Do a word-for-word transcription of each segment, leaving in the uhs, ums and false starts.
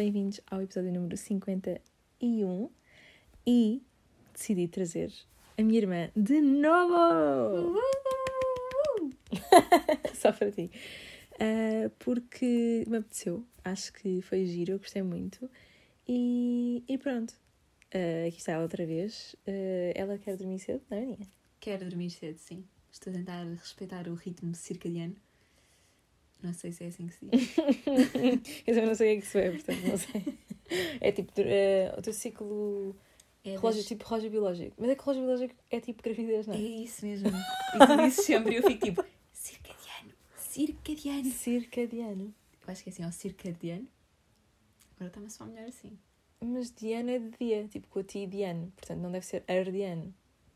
bem-vindos ao episódio número cinquenta e um e decidi trazer a minha irmã de novo! Só para ti. Uh, porque me apeteceu, acho que foi giro, eu gostei muito e, e pronto, uh, aqui está ela outra vez. Uh, ela quer dormir cedo, não é, Aninha? Quero dormir cedo, sim. Estou a tentar respeitar o ritmo circadiano. Não sei se é assim que se diz. Eu também não sei o que é que isso é, portanto não sei. É tipo uh, o teu ciclo É relógio, das... tipo relógio biológico. Mas é que relógio biológico é tipo gravidez, não é? É isso mesmo. E tu dizes sempre e eu fico tipo circadiano, circadiano. Circadiano. Eu acho que é assim, ó, circadiano. Agora está-me a melhor assim. Mas diano é de dia, tipo cotidiano. Portanto não deve ser ardiano.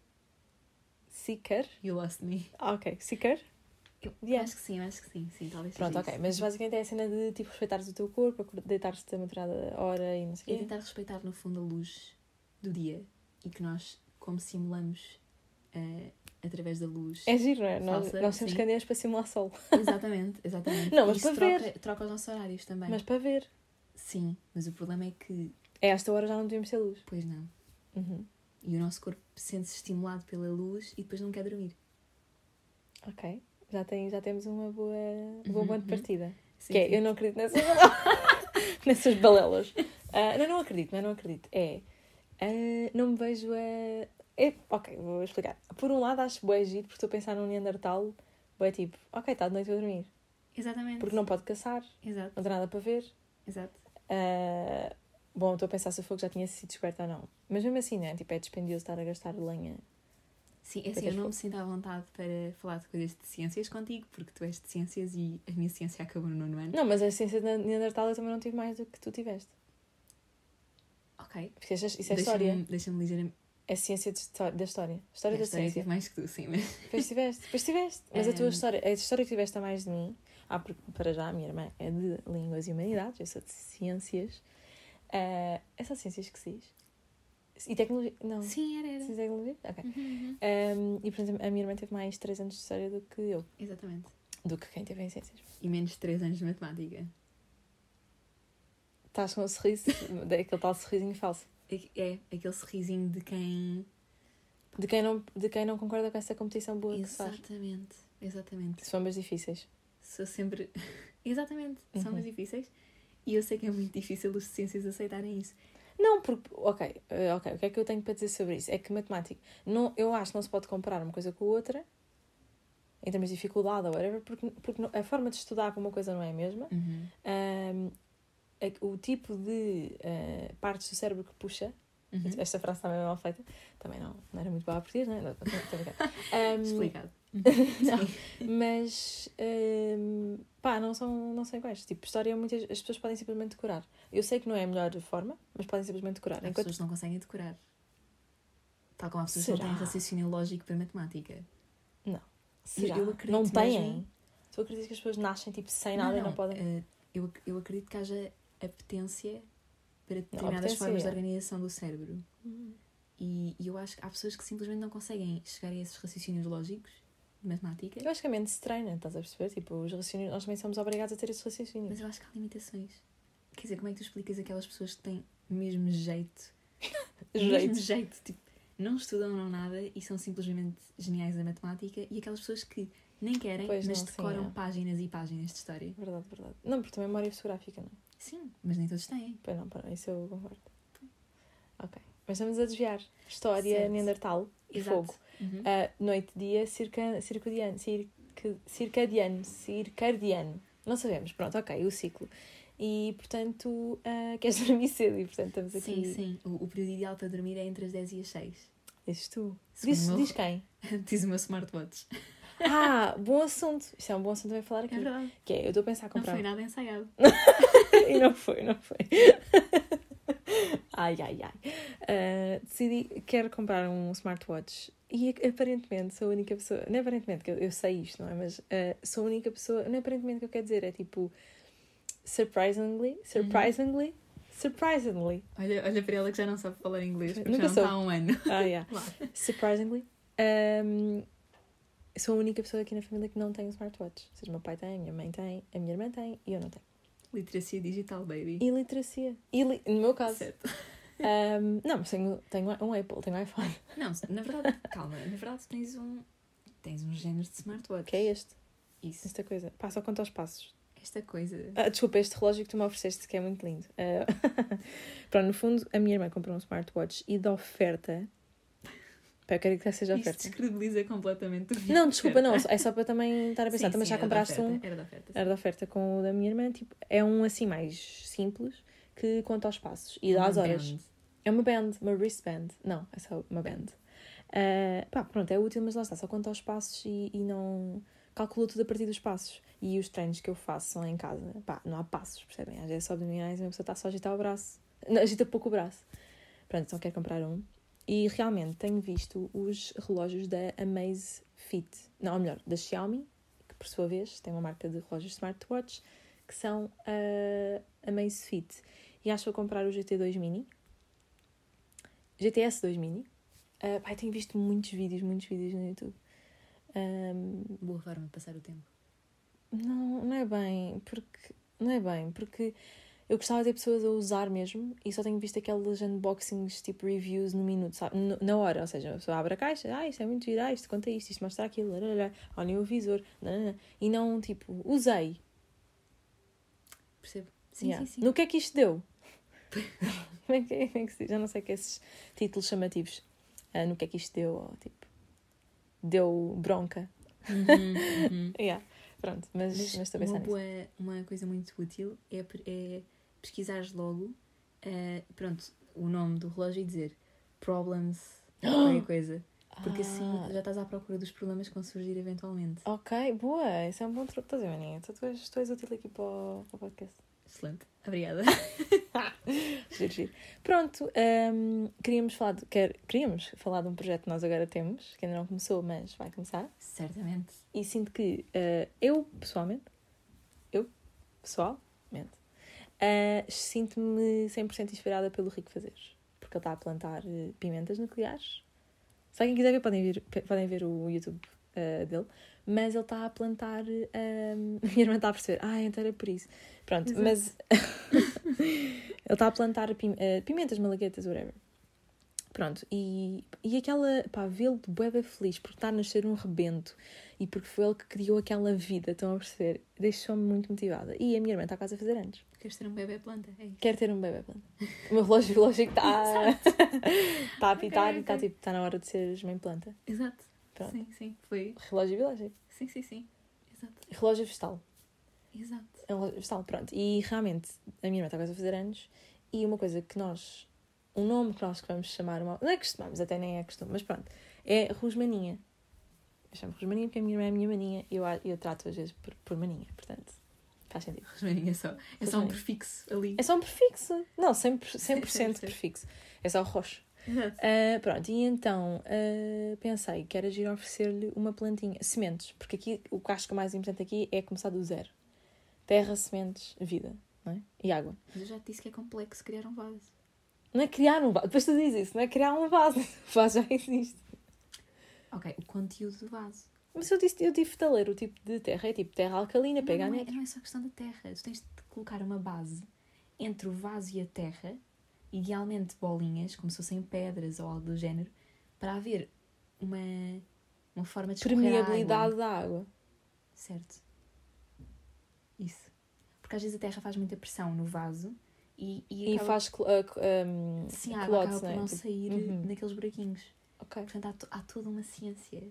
Sicar? You lost me. Ah, ok. Sicar? Eu Yeah. acho que sim, eu acho que sim, sim, talvez Pronto, seja ok. isso. Mas basicamente é a cena de tipo respeitares o teu corpo, deitar-te a uma determinada hora e não sei o É quê. tentar respeitar no fundo a luz do dia e que nós, como simulamos uh, através da luz. É giro, não é? Nós, falsa, nós temos sim. candeias para simular sol. Exatamente, exatamente. Não, mas Isso para troca, ver. troca os nossos horários também. Mas para ver. Sim, mas o problema é que, É, a esta hora já não devemos ter luz. pois não. Uhum. E o nosso corpo sente-se estimulado pela luz e depois não quer dormir. Ok. Já, tem, já temos uma boa, um bom Uhum, ponto de uhum. partida. Sim, que é, sim. eu não acredito nessas, nessas balelas. Uh, não, não acredito, não, não acredito. É, uh, não me vejo a... É, ok, vou explicar. Por um lado acho bué giro, porque estou a pensar num Neandertal, bué tipo, ok, está de noite a dormir. Exatamente. Porque não pode caçar, Exato, não tem nada para ver. exato. Uh, bom, estou a pensar se o fogo já tinha sido descoberto ou não. Mas mesmo assim, né? Tipo, é dispendioso estar a gastar lenha. Sim, é assim, eu não me sinto à vontade para falar de coisas de ciências contigo, porque tu és de ciências e a minha ciência acabou no nono ano. Não, mas a ciência da Neandertal eu também não tive mais do que tu tiveste. Ok. Porque isso é, isso é Deixa-me, história. deixa-me ligeiramente... É ciência de histó- da história. História É, da história ciência. tive mais que tu, sim, mas... Depois tiveste, depois tiveste. Mas a tua Um, história, a história que tiveste a mais de mim, ah, porque para já a minha irmã é de Línguas e Humanidades, eu sou de Ciências. Uh, é só Ciências que se diz? E Tecnologia? Não. Sim, era, era. Ciência e Tecnologia? Ok. Uhum, uhum. Um, e, por exemplo, a minha irmã teve mais três anos de História do que eu. Exatamente. Do que quem teve em Ciências. E menos de três anos de matemática. Estás com um sorriso, daquele tal sorrisinho falso. É, é aquele sorrisinho de quem... De quem não, de quem não concorda com essa competição boa que se faz. Exatamente, exatamente. São mais difíceis. Sou sempre... Exatamente, são Uhum. mais difíceis. E eu sei que é muito difícil os de ciências aceitarem isso. Não, porque... Ok, uh, ok. O que é que eu tenho para dizer sobre isso? É que matemática... Não, eu acho que não se pode comparar uma coisa com a outra, em termos de dificuldade ou whatever, porque, porque a forma de estudar para uma coisa não é a mesma. Uhum. Um, o tipo de uh, partes do cérebro que puxa... Uhum. Esta frase também é mal feita. Também não, não era muito boa a partir, não é? Não, estou a brincar. Um, Explicado. não, mas um, pá, não são, não são iguais. Tipo, história, muitas, as pessoas podem simplesmente decorar. Eu sei que não é a melhor forma, mas podem simplesmente decorar. As Enquanto... pessoas não conseguem decorar. Tal como as pessoas Será? não têm raciocínio lógico para matemática. Não. Será? Eu, eu acredito não têm? mesmo... Tu acreditas que as pessoas nascem tipo sem nada não, e não podem... Uh, eu, eu acredito que haja apetência para determinadas apetência, formas é. de organização do cérebro. Hum. E, e eu acho que há pessoas que simplesmente não conseguem chegar a esses raciocínios lógicos de matemática. Eu acho que a mente se treina, estás a perceber? Tipo, os raciocínios, nós também somos obrigados a ter esses raciocínios. Mas eu acho que há limitações. Quer dizer, como é que tu explicas aquelas pessoas que têm mesmo jeito? Jeito. Mesmo jeito. Tipo, não estudam não nada e são simplesmente geniais na matemática. E aquelas pessoas que nem querem, Pois mas não, decoram sim, é. páginas e páginas de história. Verdade, verdade. Não, porque também é memória fotográfica, não é? Sim, mas nem todos têm. Pois não, para, isso eu concordo. Ok. Mas estamos a desviar. História, Certo. Neandertal e Exato. fogo. Uhum. Uh, noite-dia, circa, circadiano, circa, circadiano, circadiano. Não sabemos. Pronto, ok, o ciclo. E, portanto, uh, queres dormir cedo e, portanto, estamos aqui... Sim, sim. O, o período ideal para dormir é entre as dez e as seis. Dizes tu. Segundo Diz, o meu- diz quem? Diz o meu smartwatch. Ah, bom assunto. Isto é um bom assunto também falar aqui. É verdade. Que é, eu estou a pensar a Não comprar... foi nada ensaiado. E não foi, não foi. Ai, ai, ai. Uh, decidi, quero comprar um smartwatch. E aparentemente sou a única pessoa... Não é aparentemente, que eu, eu sei isto, não é? Mas uh, sou a única pessoa... Não é aparentemente que eu quero dizer, é tipo... Surprisingly, surprisingly, uhum. surprisingly. Olha, olha para ela que já não sabe falar inglês, porque Nunca já não soube. está há um ano. Ah, yeah. Lá. Surprisingly. Um, sou a única pessoa aqui na família que não tem um smartwatch. Ou seja, meu pai tem, a minha mãe tem, a minha irmã tem e eu não tenho. Literacia digital, baby. E literacia. E li... No meu caso. Certo. Um, não, mas tenho, tenho um Apple, tenho um iPhone. Não, na verdade, calma, na verdade tens um, tens um género de smartwatch. Que é este? Isso. Esta coisa. Pá, só conta aos passos. Esta coisa. Ah, desculpa, este relógio que tu me ofereceste que é muito lindo. Uh... Pronto, no fundo, a minha irmã comprou um smartwatch e da oferta... Pá, eu quero que seja Isto oferta. descredibiliza completamente o Não, desculpa, não. É só para também estar a pensar. Sim, Também sim, já era compraste da oferta, um... Era da oferta. Era da oferta com o da minha irmã. Tipo, é um assim mais simples que conta aos passos e dá as horas. Band. É uma band, uma wristband. Não, é só uma band. Uh, pá, pronto, é útil, mas lá está. Só conta aos passos e, e não... Calculo tudo a partir dos passos. E os treinos que eu faço são em casa. Pá, não há passos, percebem? Às vezes é só abdominais e uma pessoa está só a agitar o braço. Não, agita pouco o braço. Pronto, então quero comprar um. E realmente tenho visto os relógios da Amazfit. Não, ou melhor, da Xiaomi, que por sua vez tem uma marca de relógios smartwatch, que são a Amazfit. E acho que vou comprar o G T dois Mini. G T S dois Mini. Uh, pá, tenho visto muitos vídeos, muitos vídeos no YouTube. Um, Boa forma de passar o tempo. não, não é bem, porque... Não é bem, porque... Eu gostava de ter pessoas a usar mesmo e só tenho visto aqueles unboxings, tipo reviews no minuto, sabe? Na hora, ou seja, a pessoa abre a caixa, ah, isto é muito giro, ah, isto conta isto, isto mostra aquilo, olha o visor, e não, tipo, usei. Percebo. Sim, Yeah. sim, sim. No que é que isto deu? Como é que, como é que se diz? Já não sei que esses títulos chamativos. Uh, no que é que isto deu, ou, tipo, deu bronca. Uhum, uhum. Yeah. Pronto, mas, Mas, mas estou a uma, pensar boa, nisso. uma coisa muito útil é, é pesquisares logo uh, pronto, o nome do relógio e dizer problems, qualquer coisa. Porque assim Ah. já estás à procura dos problemas que vão surgir eventualmente. Ok, boa, isso é um bom truque. Estás a ver, Maninha? Tu, tu, és, tu és útil aqui para o, para o podcast. Excelente. Obrigada. Giro, giro. Pronto, um, queríamos falar de, quer, queríamos falar de um projeto que nós agora temos, que ainda não começou, mas vai começar. Certamente. E sinto que uh, eu, pessoalmente, eu, pessoalmente, uh, sinto-me cem por cento inspirada pelo Rico Fazeres. Porque ele está a plantar uh, pimentas nucleares. Se alguém quiser ver, podem ver, podem ver o YouTube uh, dele. Mas ele está a plantar... Um, minha irmã está a perceber. Ah, então era por isso. Pronto, Exato. mas... ele está a plantar pim, uh, pimentas, malaguetas, whatever. Pronto, e, e aquela... Pá, vê-lo de bué da feliz porque está a nascer um rebento e porque foi ele que criou aquela vida, estão a perceber? Deixou-me muito motivada. E a minha irmã está quase a fazer anos. Queres ter um bebê planta? É isso. Quero ter um bebê planta. O meu relógio biológico está, está a apitar Ok, e está, ok. tipo, está na hora de seres mãe planta. Exato. Pronto. Sim, sim. Foi. Relógio biológico. Sim, sim, sim. Exato. Relógio vegetal. Exato. É um relógio vegetal, pronto. E realmente, a minha irmã está quase a fazer anos e uma coisa que nós... Um nome que nós vamos chamar... Uma, não é costumamos, até nem é costume, mas pronto. É Rosmaninha. Eu chamo Rosmaninha porque a minha irmã é a minha maninha e eu, eu trato às vezes por, por maninha, portanto... Faz sentido. Rosmaninha é só. É só um prefixo ali. É só um prefixo. Não, cem por cento, cem por cento Sim, sim, sim. prefixo. É só roxo. Exato. Uh, pronto, e então uh, pensei que era giro oferecer-lhe uma plantinha. Sementes, porque aqui o que acho que é mais importante aqui é começar do zero. Terra, sementes, vida, não é? E água. Mas eu já te disse que é complexo criar um vaso. Não é criar um vaso. Depois tu dizes isso, não é criar um vaso. O vaso já existe. Ok, o conteúdo do vaso. Mas eu disse, eu tive de ler o tipo de terra. É tipo terra alcalina, Não, pega não, é, neutro. não é só questão da terra. Tu tens de colocar uma base entre o vaso e a terra, idealmente bolinhas, como se fossem pedras ou algo do género, para haver uma, uma forma de escorrer a Permeabilidade água. da água. Certo. Isso. Porque às vezes a terra faz muita pressão no vaso e, e, E acaba... faz cl- uh, um, Sim, a água clots, acaba por não é? não Tipo, sair uhum. naqueles buraquinhos. Ok. Portanto, há, to- há toda uma ciência.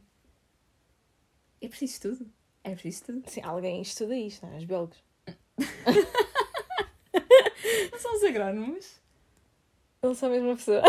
É preciso estudo. É preciso estudo. Sim, alguém estuda isto, não é? Os biólogos. Não são os agrónomos? Eles são a mesma pessoa.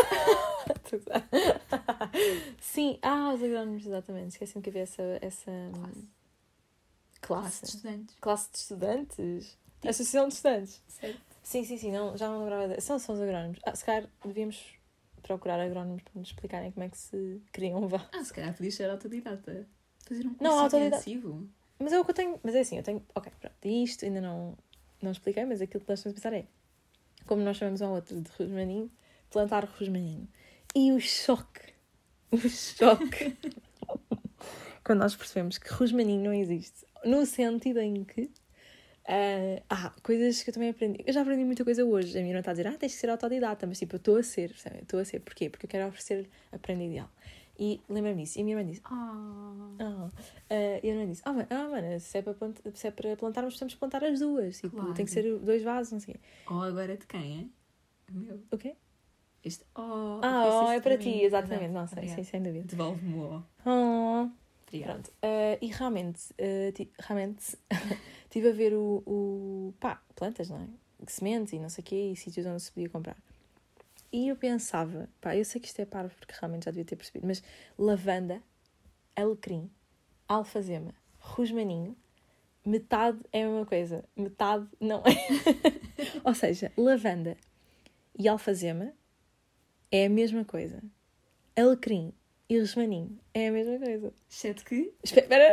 Sim, ah, os agrónomos, exatamente. Esqueci-me que havia essa, essa Classe. classe. Classe de estudantes. Classe de estudantes? Associação de estudantes. Certo. Sim, sim, sim, não, já não lembrava. De... São, são os agrónomos. Ah, se calhar devíamos procurar agrónomos para nos explicarem como é que se cria um vaso. Ah, se calhar podias ser autodidata. Fazer um curso Não, autodidata. intensivo. Mas é o que eu tenho. Mas é assim, eu tenho. Ok, pronto. E isto ainda não, não expliquei, mas aquilo que nós temos a pensar é como nós chamamos um ao outro de rosmaninho, plantar rosmaninho. E o choque. O choque. Quando nós percebemos que rosmaninho não existe. No sentido em que Uh, ah, coisas que eu também aprendi. Eu já aprendi muita coisa hoje. A minha irmã está a dizer, ah, tens que ser autodidata. Mas tipo, eu estou a ser, sabe? Estou a ser. Porquê? Porque eu quero oferecer a prenda ideal. E lembra-me disso. E a minha irmã disse, Oh. oh. Uh, e a minha irmã disse, ah, oh, mana, se é para, plant- se é para plantarmos, temos que plantar as duas. Tipo, Claro. tem que ser dois vasos, não sei o quê. Oh, agora de quem, é? Meu. O quê? Este oh. Ah, oh, é para mim. ti, exatamente. Exato. Não sei, Obrigada. sim, sem dúvida. Devolve-me o oh. Oh. Obrigada. Pronto. Uh, e realmente, uh, ti- realmente estive a ver o, o... Pá, plantas, não é? Sementes e não sei o quê, e sítios onde se podia comprar. E eu pensava... Pá, eu sei que isto é parvo, porque realmente já devia ter percebido, mas lavanda, alecrim, alfazema, rosmaninho, metade é a mesma coisa. Metade não é. Ou seja, lavanda e alfazema é a mesma coisa. Alecrim e rosmaninho é a mesma coisa. Exceto que... Espera...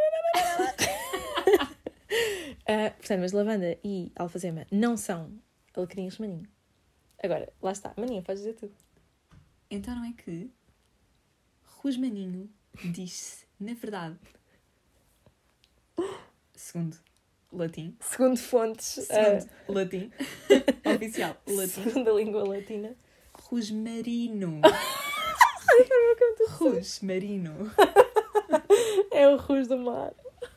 uh, portanto, mas lavanda e alfazema não são alecrim e rosmaninho. Agora, lá está. Maninha, podes dizer tu. Então não é que... Rosmaninho diz-se, na verdade... Segundo latim. Segundo fontes... Segundo uh, latim. Oficial. Latim. Segundo a língua latina. Rosmarino. Rosmarino. É o rus do mar.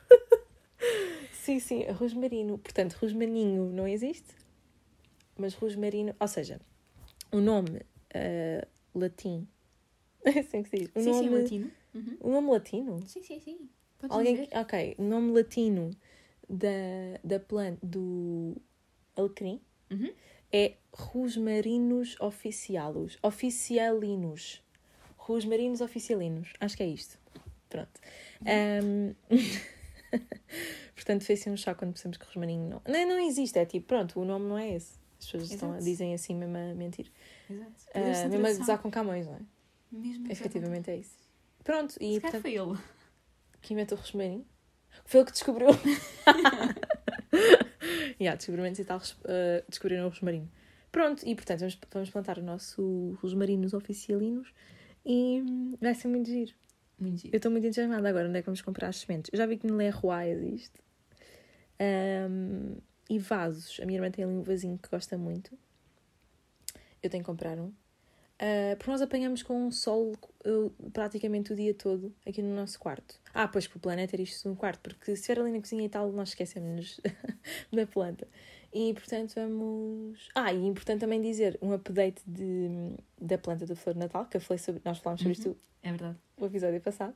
Sim, sim, rosmarino. Portanto, rosmaninho não existe, mas rosmarino... Ou seja, o nome uh, latim... É assim que se diz. O sim, nome, sim, latino. Uhum. O nome latino? Sim, sim, sim. Podes Alguém dizer. que- Ok, o nome latino da, da planta do alecrim Uhum. é Rosmarinus officialis. Oficialinos. Rosmarinus officialinos. Acho que é isto. Pronto. Um, Portanto, fez-se um choque quando percebemos que rosmarinho não... não... Não existe, é tipo, pronto, o nome não é esse. As pessoas estão a, Exato. dizem assim mesmo a mentir. Exato. Uh, Perdeu-se a mesmo a tradução. gozar com Camões, não é? Mesmo a gozar Efetivamente é isso. Pronto, com- e Se calhar portanto, foi ele. que inventou o rosmarinho? Foi ele que descobriu. yeah, descobrimentos e tal, uh, descobriram o rosmarinho. Pronto, e portanto vamos, vamos plantar o nosso rosmarinos oficialinos e hum, vai ser muito giro. Muito giro. Eu estou muito entusiasmada agora, onde é que vamos comprar as sementes? Eu já vi que no Leroy existe. Um, e vasos. A minha irmã tem ali um vasinho que gosta muito. Eu tenho que comprar um. Uh, porque nós apanhamos com um sol uh, praticamente o dia todo aqui no nosso quarto. Ah, pois que o plano é ter isto no quarto, porque se estiver ali na cozinha e tal, nós esquecemos da planta. E portanto vamos... Ah, e é importante também dizer um update de, da planta da flor de Natal, que eu falei sobre... nós falámos sobre Uhum. isto É verdade. no episódio passado.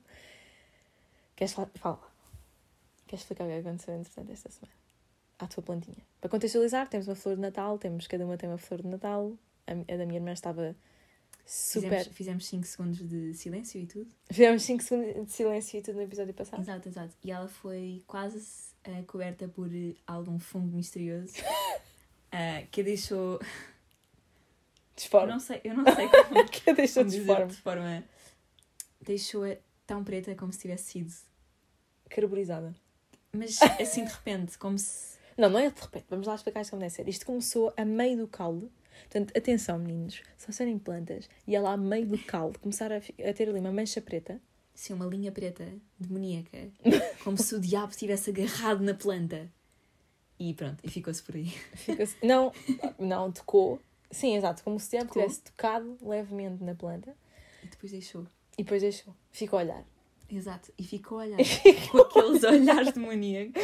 Queres falar? Fala. Queres explicar o que aconteceu entretanto esta semana? À tua plantinha. Para contextualizar, temos uma flor de Natal, temos, cada uma tem uma flor de Natal. A, a da minha irmã estava super... Fizemos cinco segundos de silêncio e tudo. Fizemos cinco segundos de silêncio e tudo no episódio passado. Exato, exato. E ela foi quase uh, coberta por uh, algum fungo misterioso uh, que a deixou... Eu Disforme. não sei, eu não sei como, Que a deixou como dizer disforme. de forma... Deixou-a tão preta como se tivesse sido. Carburizada. Mas assim de repente, como se... Não, não é de repente. Vamos lá explicar isto como deve ser. Isto começou a meio do caule. Portanto, atenção meninos. Só serem plantas. E ela a meio do caule começar a, fi- a ter ali uma mancha preta. Assim, uma linha preta demoníaca. Como se o diabo tivesse agarrado na planta. E pronto, e ficou-se por aí. Fica-se... Não, não, tocou. Sim, exato. Como se o diabo Tocou. tivesse tocado levemente na planta. E depois deixou. E depois deixou. Ficou a olhar. Exato. E ficou a olhar. Com aqueles olhares demoníacos.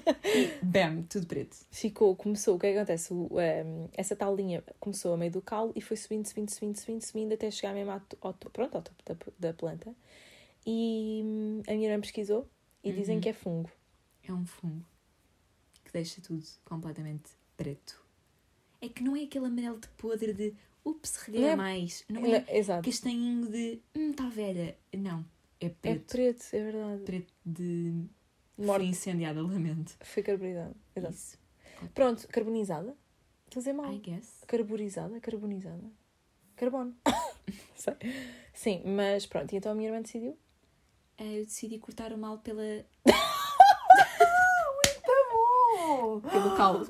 E bam, tudo preto. Ficou, começou, o que é que acontece? O, um, essa tal linha começou a meio do caule e foi subindo, subindo, subindo, subindo, subindo até chegar mesmo ao, to- ao, to- pronto, ao topo da, da planta. E hum, a minha irmã pesquisou e dizem Uhum. que é fungo. É um fungo que deixa tudo completamente preto. É que não é aquele amarelo de podre de ups, reguei Não é- a mais. Não é Não, exato. castanhinho de hum, está velha. Não. É É preto. preto, é verdade. Preto de foi Morte. incendiada, lamento. Foi carbonizada. Exato. Isso. Pronto, carbonizada. Estou a dizer mal. I guess. Carburizada, carbonizada. Carbono. Sei. Sim, mas pronto. E então a minha irmã decidiu. Eh, Eu decidi cortar o mal pela, Tá bom! pelo caule.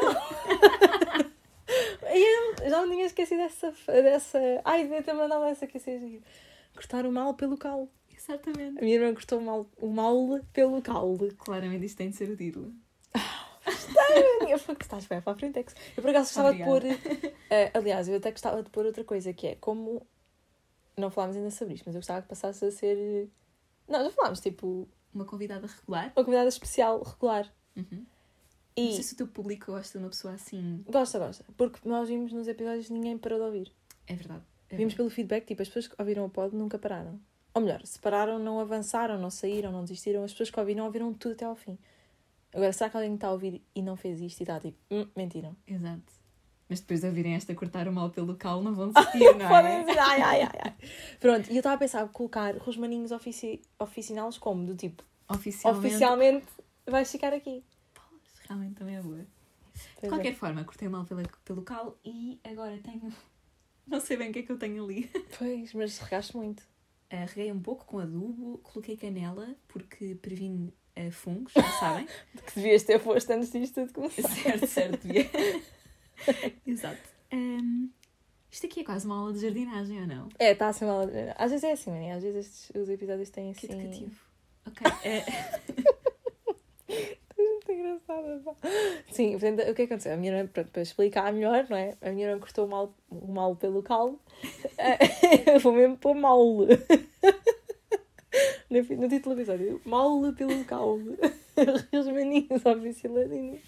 Eu já não tinha esquecido dessa... dessa... Ai, devia ter mandado essa que ia ser giro. Cortar o mal pelo caule. Exatamente. A minha irmã cortou o mal, o mal pelo caule. Claramente isto tem de ser o título. Está eu que estás bem para a frente. Eu por acaso gostava de pôr. Uh, aliás, eu até gostava de pôr outra coisa que é como. Não falámos ainda sobre isto, mas eu gostava que passasse a ser. Não, já falámos, tipo. Uma convidada regular? Uma convidada especial, regular. Uhum. E... Não sei se o teu público gosta de uma pessoa assim. Gosta, gosta. Porque nós vimos nos episódios ninguém parou de ouvir. É verdade. É vimos verdade. pelo feedback, tipo, as pessoas que ouviram o pod nunca pararam. Ou melhor, se pararam, não avançaram, não saíram, não desistiram. As pessoas que ouviram, ouviram tudo até ao fim. Agora, será que alguém está a ouvir e não fez isto e está tipo, hum, mentiram? Exato. Mas depois de ouvirem esta cortar o mal pelo cal, não vão desistir, não é? Podem dizer, ai, ai, ai, ai. Pronto, e eu estava a pensar colocar rosmaninhos ofici... oficinais como? Do tipo, Oficialmente... oficialmente vais ficar aqui. Pois, realmente também é boa. De Pois qualquer é. forma, cortei o mal pelo, pelo cal e agora tenho... Não sei bem o que é que eu tenho ali. Pois, mas regaste muito. Uh, reguei um pouco com adubo, coloquei canela, porque previne uh, fungos, já sabem. Que devias ter posto antes disto tudo começar. Certo, certo, devia. Exato. Um, isto aqui é quase uma aula de jardinagem, ou não? É, está assim mal. Às vezes é assim, mano. Às vezes estes, os episódios têm assim. Que educativo. Ok. É... Muito engraçada, pá. Sim, portanto, o que aconteceu? A minha irmã, pronto, para explicar melhor, não é? A minha irmã cortou o mal, o mal pelo calo. Eu vou mesmo pôr mal. No, no título do episódio. Mal pelo calo. Os maninhos oficialadinhos.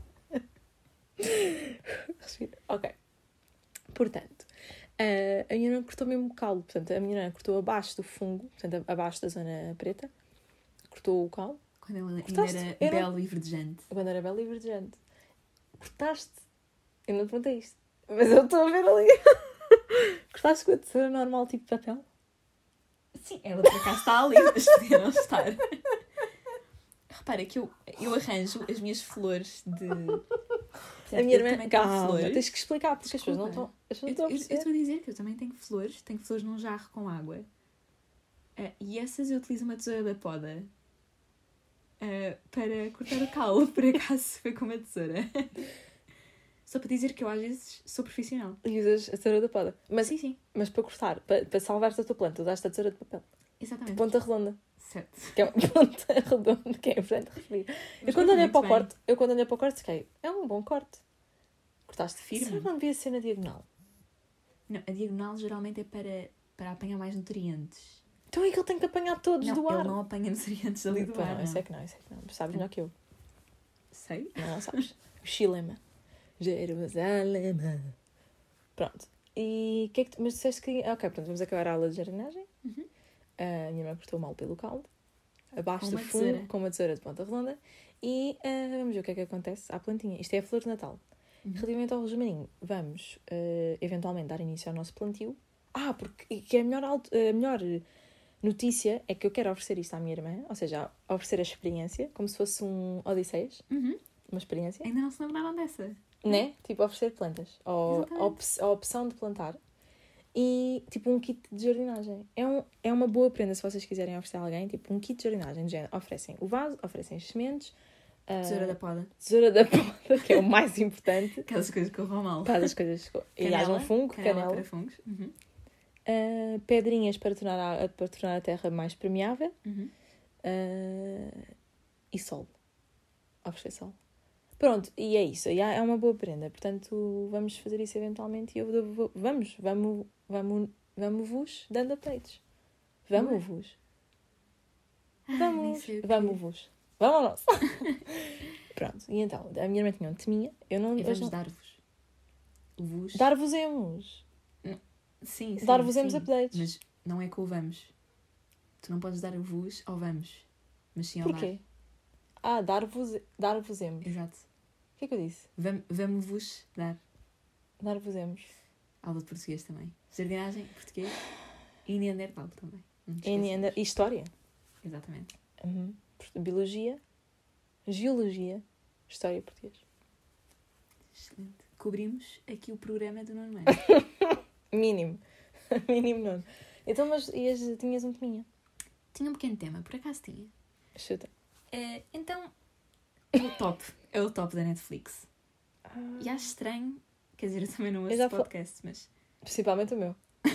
Respira. Ok. Portanto, a minha irmã cortou mesmo o calo. Portanto, a minha irmã cortou abaixo do fungo, portanto, abaixo da zona preta. Cortou o calo. Quando ela ainda Cortaste? era Eu não- belo e verdejante. Quando era bela e verdejante. Cortaste. Eu não te perguntei isto. Mas eu estou a ver ali. Cortaste com a tesoura normal, tipo papel? Sim, ela por acaso está ali, mas podia não estar. Repara que eu, eu arranjo as minhas flores de... A minha Eu irmã... também tenho Calma, flores. tens que explicar, porque as pessoas não Desculpa. estão... As pessoas Eu não estão a eu- eu perceber. estou a dizer que eu também tenho flores. Tenho flores num jarro com água. Ah, e essas eu utilizo uma tesoura da poda ah, para cortar o calo. Por acaso foi com uma tesoura. Só para dizer que eu às vezes sou profissional. E usas a tesoura da poda. Mas, Sim, sim. mas para cortar, para, para salvar-te a tua planta, usaste a tesoura de papel. Exatamente. Ponta redonda. Certo. Que é uma ponta redonda, que é importante referir. Eu Mas quando corta olhei muito para o bem. corte, eu quando olhei para o corte, fiquei, é um bom corte. Cortaste Firme. Será que não devia ser na diagonal? Não, a diagonal geralmente é para, para apanhar mais nutrientes. Então é que ele tem que apanhar todos Não, do ar. ele não apanha nutrientes ali do Pá, ar. não, isso não. é que não, isso é que não. Sabes melhor que eu. Sei. Não, não sabes. O Chilema. Jerusalém. Pronto. E o que é que tu... Mas disseste que... Ok, portanto, vamos acabar a aula de jardinagem. Uhum. A minha irmã cortou mal pelo caldo. Abaixo Com do uma fundo, tesoura. com uma tesoura de ponta redonda. E ah, vamos ver o que é que acontece à plantinha. Isto é a flor de Natal. Uhum. Relativamente ao rosmaninho, vamos ah, eventualmente dar início ao nosso plantio. Ah, porque e que é a melhor, alto- a melhor notícia é que eu quero oferecer isto à minha irmã. Ou seja, oferecer a experiência, como se fosse um Odisseias. Uhum. Uma experiência. Ainda não se lembraram dessa? Né? Tipo, oferecer plantas. Ou Exatamente. a, op- a opção de plantar. E, tipo, um kit de jardinagem. É, um, é uma boa prenda se vocês quiserem oferecer a alguém. Tipo, um kit de jardinagem. De género. Oferecem o vaso, oferecem as sementes. a Tesoura da poda. tesoura da poda, que é o mais importante. Aquelas coisas que corram mal. Para as coisas... E Canela, haja um fungo, canela. canela. para fungos. Uhum. Uh, pedrinhas para tornar, a, para tornar a terra mais permeável. Uhum. Uh, e sol. Oferecer sol. Pronto, e é isso. E é uma boa prenda. Portanto, vamos fazer isso eventualmente. E eu vou, vou- vamos, vamos, vamos, vamos vos dando updates. Vamos vos. Ai, nem Vamos, sei o quê. vamos vos. Vamos ao nosso. Pronto, e então, a minha irmã tinha um teminha. Eu não. E eu vamos não dar-vos. O vos. dar-vos-emos. Sim, sim. dar-vos-emos sim. updates. Mas não é com o vamos. Tu não podes dar o vos ao vamos. Mas sim ao Porquê? Ah, dar-vos, dar-vos-emos. dar. Exato. O que é que eu disse? Vam- Vamos-vos dar. Dar-vos-emos. Aula de português também. Jardinagem, português. E Neandertal também. Não te E, esqueças. ainda- e história. Exatamente. Uhum. Portanto, biologia, geologia, história e português. Excelente. Cobrimos aqui o programa do Nuno Mãe. Mínimo. Mínimo nono. Então, mas e as, tinhas um teminha? Tinha um pequeno tema, por acaso tinha. Chuta. Eh, então, é o top. É o top da Netflix. Ah, E acho estranho, quer dizer, eu também não Eu ouço já fal- podcast, mas... principalmente o meu.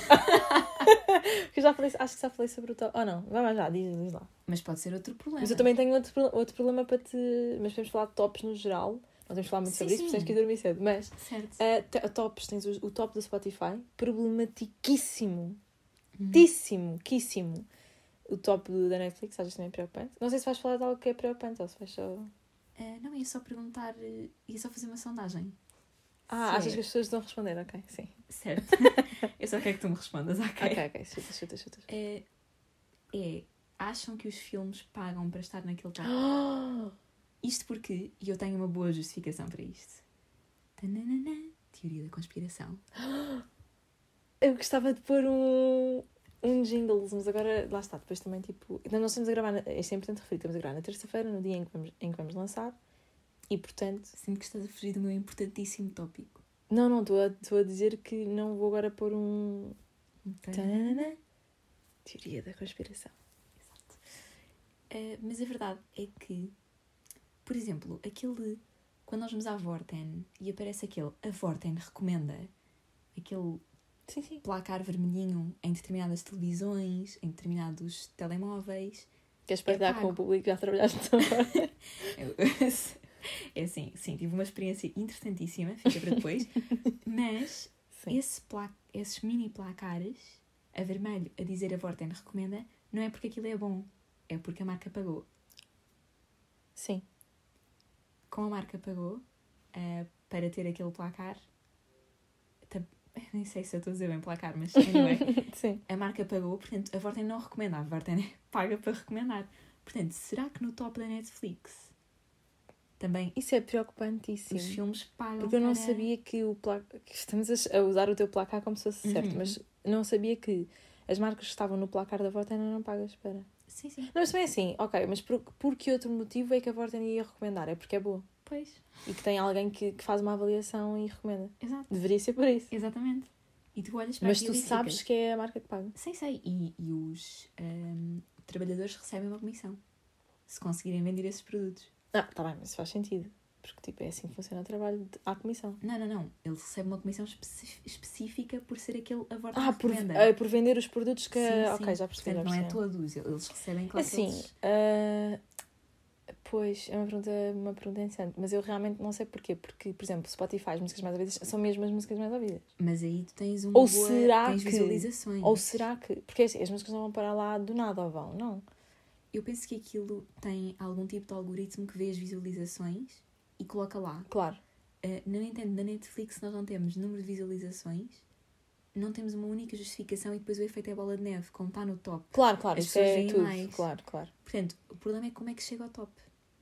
Porque eu já falei, acho que já falei sobre o top. Oh não, vai mais já, diz, diz lá. Mas pode ser outro problema. Mas eu também tenho outro, pro- outro problema para te. Mas podemos falar de tops no geral. temos de falar muito Sim, sobre isso, sim. porque tens que ir dormir cedo. Mas, Certo. uh, t- tops, tens o, o top do Spotify, problematiquíssimo. Uhum. Tíssimo, quíssimo. O top do, da Netflix, às vezes também é preocupante. Não sei se vais falar de algo que é preocupante ou se vais só... Ah, não, ia só perguntar, eh, ia só fazer uma sondagem. Ah, Se achas é- que as pessoas vão responder? Ok, sim. Certo. Eu só quero que tu me respondas, ok? Ok, ok, chuta, chuta, chuta. É, é, acham que os filmes pagam para estar naquele top? Isto porque, e eu tenho uma boa justificação para isto. Tananana, teoria da conspiração. Eu gostava de pôr um, um jingles, mas agora, lá está, depois também, tipo... Então nós estamos a gravar, na, isto é importante referir, estamos a gravar na terça-feira, no dia em que, vamos, em que vamos lançar, e portanto... Sinto que estás a fugir do meu importantíssimo tópico. Não, não, estou a, estou a dizer que não vou agora pôr um... Tananana. Teoria da conspiração. Exato. Uh, mas a verdade é que, por exemplo, aquele... Quando nós vamos à Vorten e aparece aquele... A Vorten recomenda aquele... Sim, sim. placar vermelhinho em determinadas televisões, em determinados telemóveis. Queres partilhar É com pago. o público? Já trabalhaste agora? É assim, sim, tive uma experiência interessantíssima, fica para depois. Mas Sim. esse pla- esses mini placares, a vermelho, a dizer a Vorten recomenda, não é porque aquilo é bom, é porque a marca pagou. Sim. Com a marca pagou, uh, para ter aquele placar, tam- nem sei se eu estou a dizer bem placar, mas anyway, Sim. a marca pagou, portanto, a Vorten não recomenda, a Vorten paga para recomendar. Portanto, será que no top da Netflix também Isso é preocupantíssimo. os filmes pagam Porque eu não para... sabia que o placar... Estamos a a usar o teu placar como se fosse Uhum. certo, mas não sabia que as marcas que estavam no placar da Vorten não pagas, espera. Sim, sim. Não, mas também é assim, ok, mas por, por que outro motivo é que a Vorten ia recomendar? É porque é boa. Pois, E que tem alguém que, que faz uma avaliação e recomenda. exato. Deveria ser por isso. Exatamente. E tu olhas para Mas aquilo tu e sabes ficas, que é a marca que paga. Sim, sei. E, e os ahm, trabalhadores recebem uma comissão. Se conseguirem vender esses produtos. Ah, tá bem, mas isso faz sentido. Porque, tipo, é assim que funciona o trabalho de, à comissão. Não, não, não. Ele recebe uma comissão especi- específica por ser aquele a Vorten Ah, por, recomenda. ah, por vender os produtos que... Sim, sim. Ok, já percebi, já Portanto, não é percebi. todos. Eles recebem, claro, que Assim, eles- ah, pois, é uma pergunta, uma pergunta interessante. Mas eu realmente não sei porquê. Porque, por exemplo, Spotify, as músicas mais ouvidas são mesmo as músicas mais ouvidas. Mas aí tu tens uma Ou boa... será tens que- visualizações. Ou será que... Porque assim, as músicas não vão parar lá do nada, ou vão? Não. Eu penso que aquilo tem algum tipo de algoritmo que vê as visualizações e coloca lá. Claro. Uh, no entanto, na Netflix nós não temos número de visualizações, não temos uma única justificação e depois o efeito é bola de neve, como está no top. Claro, claro. As Isso pessoas é veem tudo. mais. Claro, claro. Portanto, o problema é como é que chega ao top.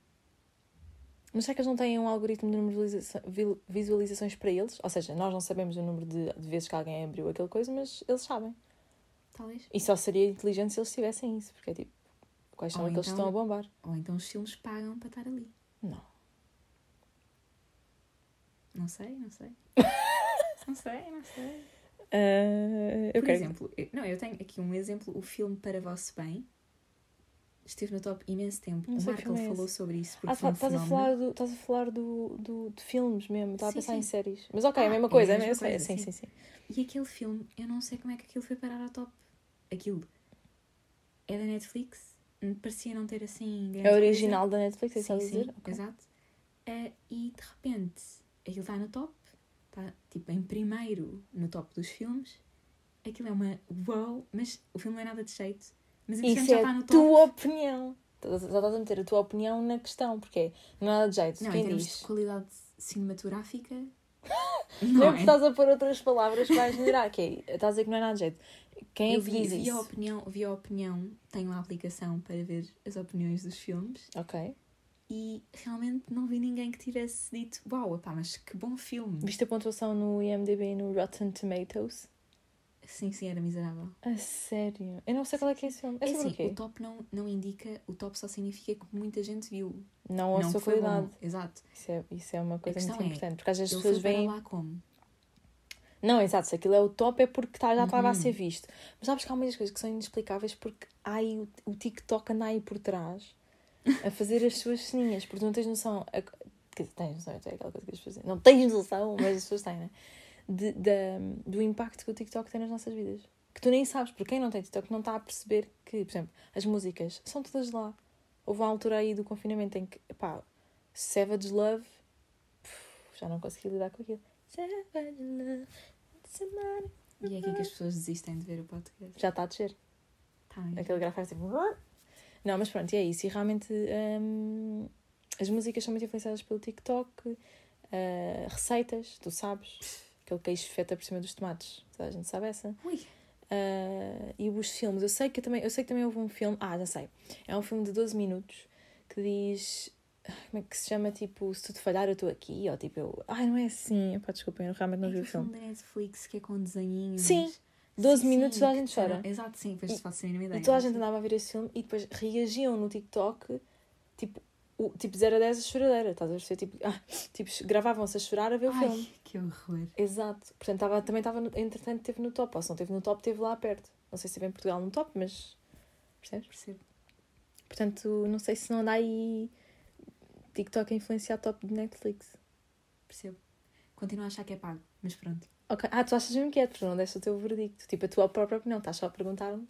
Mas será que eles não têm um algoritmo de número de visualiza- vil- visualizações para eles? Ou seja, nós não sabemos o número de, de vezes que alguém abriu aquela coisa, mas eles sabem. Talvez. E só seria inteligente se eles tivessem isso. Porque é tipo, quais são Ou aqueles que então- estão a bombar? Ou então os filmes pagam para estar ali. Não. Não sei, não sei. não sei, não sei. Ah, eu Por quero... exemplo, eu, não, eu tenho aqui um exemplo, o filme Para Vosso Bem. Esteve no top imenso tempo. Não O sei que Marco filme é falou esse. sobre isso porque Ah, foi um estás a fenómeno. falar, do, estás a falar do, do, de filmes mesmo. Estava a Sim, pensar sim. em séries. Mas ok, é a Ah, mesma é coisa. a É a mesma mesma coisa, sim, sim. sim, sim. E aquele filme, eu não sei como é que aquilo foi parar ao top. Aquilo é da Netflix, parecia não ter assim grande É original da Netflix, é coisa. isso a Sim, dizer? sim, Ok. exato. Eh, e de repente, aquilo está no top, está tipo em primeiro no top dos filmes. Aquilo é uma uau, mas o filme não é nada de jeito. Mas entretanto Isso já é está a no top. tua opinião. Já estás a meter a tua opinião na questão, porque é, não é nada de jeito. Não, em Quem termos diz? de qualidade cinematográfica, Não não é é? porque estás a pôr outras palavras que vais melhorar. Que é, estás a dizer que não é nada de jeito. Quem é Eu que vi, diz vi, a isso? opinião, vi a opinião, tenho uma aplicação para ver as opiniões dos filmes. Ok. E realmente não vi ninguém que tivesse dito uau, epá, mas que bom filme. Viste a pontuação no I M D B e no Rotten Tomatoes? Sim, sim, era miserável. A sério? Eu não sei qual é que é esse filme. É É sobre assim, o quê? o top não, não indica, o top só significa que muita gente viu. Não a não sua que foi qualidade. bom. Exato. Isso é, isso é uma coisa questão muito é, importante. Porque às vezes as Ele pessoas foi para veem... lá como? Não, exato. Se aquilo é o top é porque tá, já estava a Uhum. ser visto. Mas sabes que há muitas coisas que são inexplicáveis porque há aí o, o TikTok anda aí por trás a fazer as suas ceninhas. Porque não tens noção... A, quer dizer, tens noção, é aquela coisa que as pessoas dizem. Não tens noção, mas as pessoas têm, né? De, de, do impacto que o TikTok tem nas nossas vidas. Que tu nem sabes, porque quem não tem TikTok não está a perceber que, por exemplo, as músicas são todas lá. Houve uma altura aí do confinamento em que, pá, Savage Love já não consegui lidar com aquilo. Savage love, somebody. E é aqui que as pessoas desistem de ver o podcast. Já está a descer. Tá, é. Aquele grafo faz tipo... Não, mas pronto, e é isso. E realmente hum, as músicas são muito influenciadas pelo TikTok. Uh, receitas, tu sabes. Aquele queijo feta por cima dos tomates. Toda a gente sabe essa. Ui. Uh, e os filmes. Eu sei, que também, eu sei que também houve um filme... Ah, já sei. É um filme de doze minutos que diz... Como é que se chama? Tipo, se tudo falhar eu estou aqui. Ou tipo, eu... Ai, não é assim. Pá, desculpem, eu realmente não É vi o que o filme filme. da Netflix que é com desenhinhos. Sim. doze Sim, minutos sim, toda a gente que chora. era- Exato, sim, depois te faço a mínima ideia. E toda a gente andava a ver esse filme e depois reagiam no TikTok, tipo, o, tipo zero a dez a choradeira, estás a ver? Tipo, ah, tipo gravavam-se a chorar a ver o Ai, filme. que horror. Exato. Portanto, tava, também estava, entretanto, teve no top. Ou se não teve no top, teve lá perto. Não sei se teve em Portugal no top, mas... Percebes? Percebo. Portanto, não sei se não anda aí TikTok a influenciar top de Netflix. Percebo. Continuo a achar que é pago, mas pronto. Ok. Ah, tu achas mesmo que é, porque não deste o teu verdicto. Tipo, a tua própria opinião. Estás só a perguntar-me.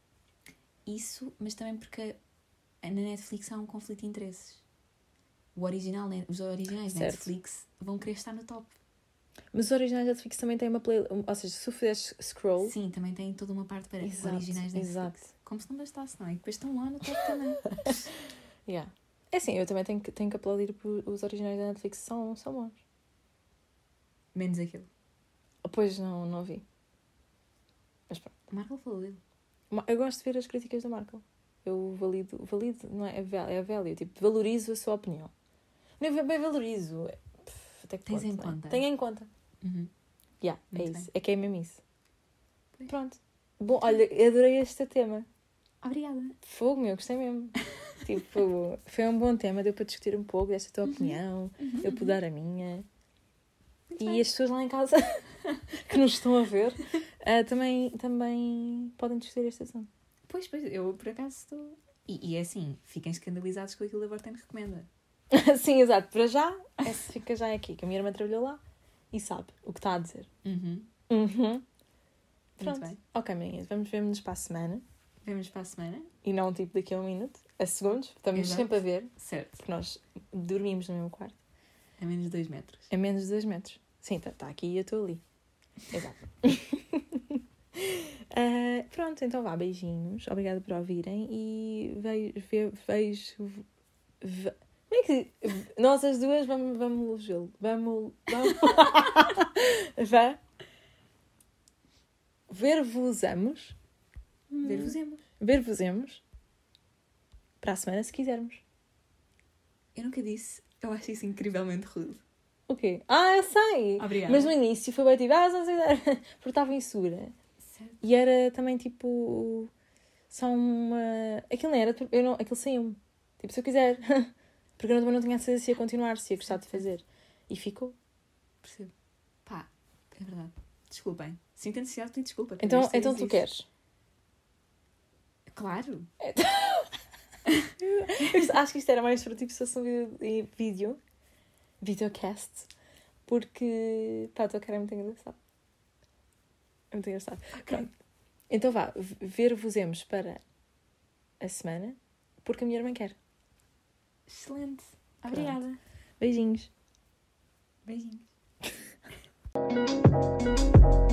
Isso, mas também porque na Netflix há um conflito de interesses. O original, né, os originais da Certo. Netflix vão querer estar no top. Mas os originais da Netflix também têm uma playlist. Ou seja, se tu fizeres scroll... Sim, também tem toda uma parte para Exato, originais da Netflix. exato. Como se não bastasse, não é? E depois estão lá no top também. Yeah. É assim, eu também tenho que, tenho que aplaudir por os originais da Netflix, são, são bons. Menos aquilo. Pois não, não vi. Mas pronto. O Marco falou dele. Ma- Eu gosto de ver as críticas do Marco. Eu valido, valido, não é? É val- é value, tipo, valorizo a sua opinião. Não é bem valorizo. é- pff, Até que Tens ponto, em não é? conta. Tenho em conta. Uhum. Yeah, é Muito isso. É que é mesmo isso. Pois. Pronto. Bom, olha, adorei este tema. Obrigada. Fogo, meu, gostei mesmo. Tipo, foi um bom tema, deu para discutir um pouco desta tua Uhum. opinião, Uhum. eu pude dar a minha. Muito E bem. as pessoas lá em casa que nos estão a ver ah, também, também podem discutir este assunto. Pois, pois, eu por acaso estou... E, e é assim, fiquem escandalizados com aquilo que a Vorten recomenda. Sim, exato. Para já, essa fica já aqui, que a minha irmã trabalhou lá e sabe o que está a dizer. Uhum. Uhum. Pronto. Muito bem. Ok, meninas, vamos ver-nos para a semana. Vemos para a semana. E não tipo daqui a um minuto, a segundos. Estamos Exato. sempre a ver, Certo. porque nós dormimos no mesmo quarto. A menos de dois metros. A menos de dois metros. Sim, está tá aqui e eu estou ali. Exato. Ah, pronto, então vá, beijinhos. Obrigada por ouvirem e vejo. Ve, vejo ve, como é que. Nós as duas vamos, vamos vê-lo. Vamos. Vamos. Vá. Ver-vos-amos. Ver-vos-emos. Ver-vos-emos. Para a semana, se quisermos. Eu nunca disse. Eu acho isso incrivelmente rude. O quê? Ah, eu sei! Obrigada. Mas no início foi bem tipo, ah, não sei, porque estava insegura. Certo. E era também tipo. Só uma. Aquilo não era. Eu não... Aquilo saiu-me. Tipo, se eu quiser. Porque eu também não tinha a certeza se ia continuar, se ia gostar de fazer. E ficou. Percebo. Pá, é verdade. Desculpem. Sinto a necessidade de pedir desculpa. por Então, isto e então isso. tu queres? Claro. Eu acho que isto era mais para tipo se fosse um vídeo, vídeo. Videocast. Porque. Pá, a tua cara é muito engraçado. É muito engraçado. Ok. Pronto. Então vá, v- ver-vos-emos para a semana. Porque a minha irmã quer. Excelente. Obrigada. Beijinhos. Beijinhos.